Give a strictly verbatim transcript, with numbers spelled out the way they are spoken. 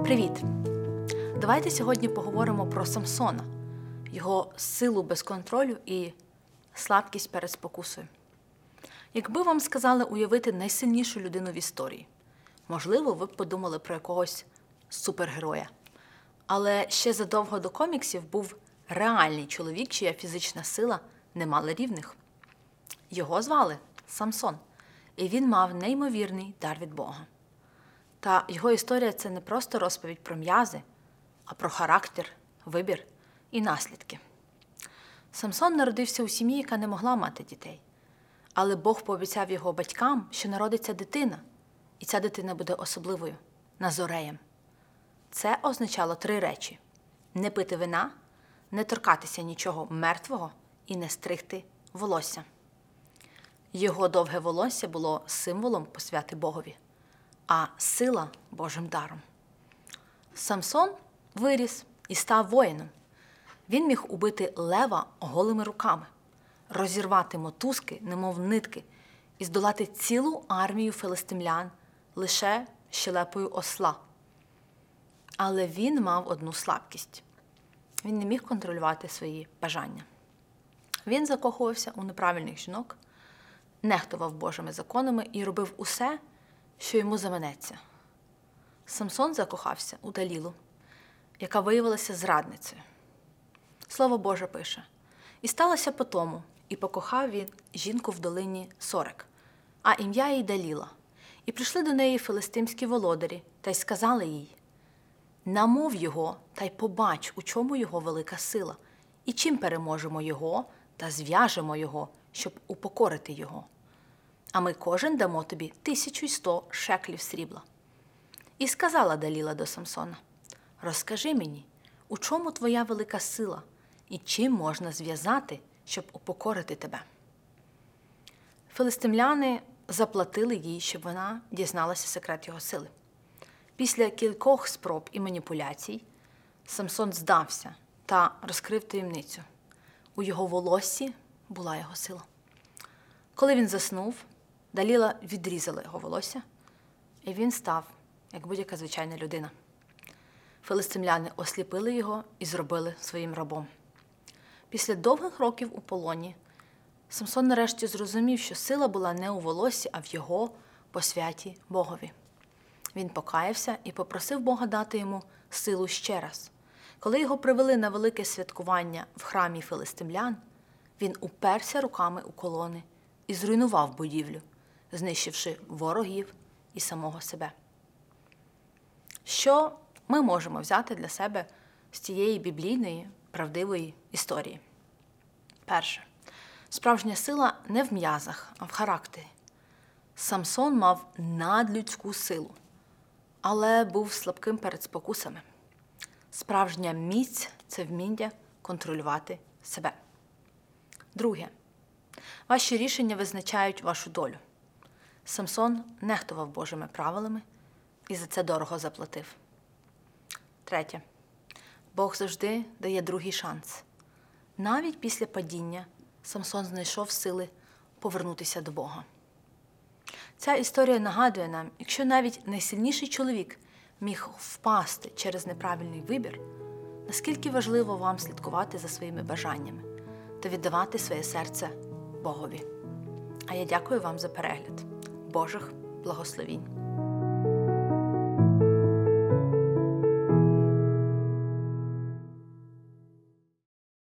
Привіт! Давайте сьогодні поговоримо про Самсона, його силу без контролю і слабкість перед спокусою. Якби вам сказали уявити найсильнішу людину в історії, можливо, ви б подумали про якогось супергероя. Але ще задовго до коміксів був реальний чоловік, чия фізична сила не мала рівних. Його звали Самсон, і він мав неймовірний дар від Бога. Та його історія – це не просто розповідь про м'язи, а про характер, вибір і наслідки. Самсон народився у сім'ї, яка не могла мати дітей. Але Бог пообіцяв його батькам, що народиться дитина, і ця дитина буде особливою – Назореєм. Це означало три речі – не пити вина, не торкатися нічого мертвого і не стригти волосся. Його довге волосся було символом посвяти Богові, а сила – Божим даром. Самсон виріс і став воїном. Він міг убити лева голими руками, розірвати мотузки, немов нитки, і здолати цілу армію филистимлян лише щелепою осла. Але він мав одну слабкість. Він не міг контролювати свої бажання. Він закохувався у неправильних жінок, нехтував Божими законами і робив усе, що йому заманеться. Самсон закохався у Далілу, яка виявилася зрадницею. Слово Боже пише: «І сталося по тому, і покохав він жінку в долині Сорек, а ім'я їй Даліла. І прийшли до неї филистимські володарі, та й сказали їй: намов його, та й побач, у чому його велика сила, і чим переможемо його, та зв'яжемо його, щоб упокорити його. А ми кожен дамо тобі тисячу й сто шеклів срібла». І сказала Даліла до Самсона: «Розкажи мені, у чому твоя велика сила, і чим можна зв'язати, щоб упокорити тебе?» Филистимляни заплатили їй, щоб вона дізналася секрет його сили. Після кількох спроб і маніпуляцій Самсон здався та розкрив таємницю. У його волоссі була його сила. Коли він заснув, Даліла відрізала його волосся, і він став, як будь-яка звичайна людина. Филистимляни осліпили його і зробили своїм рабом. Після довгих років у полоні Самсон нарешті зрозумів, що сила була не у волоссі, а в його посвяті Богові. Він покаявся і попросив Бога дати йому силу ще раз. Коли його привели на велике святкування в храмі филистимлян, він уперся руками у колони і зруйнував будівлю, знищивши ворогів і самого себе. Що ми можемо взяти для себе з цієї біблійної, правдивої історії? Перше. Справжня сила не в м'язах, а в характері. Самсон мав надлюдську силу, але був слабким перед спокусами. Справжня міць – це вміння контролювати себе. Друге. Ваші рішення визначають вашу долю. Самсон нехтував Божими правилами і за це дорого заплатив. Третє. Бог завжди дає другий шанс. Навіть після падіння Самсон знайшов сили повернутися до Бога. Ця історія нагадує нам, якщо навіть найсильніший чоловік міг впасти через неправильний вибір, наскільки важливо вам слідкувати за своїми бажаннями та віддавати своє серце Богові. А я дякую вам за перегляд. Божих благословінь!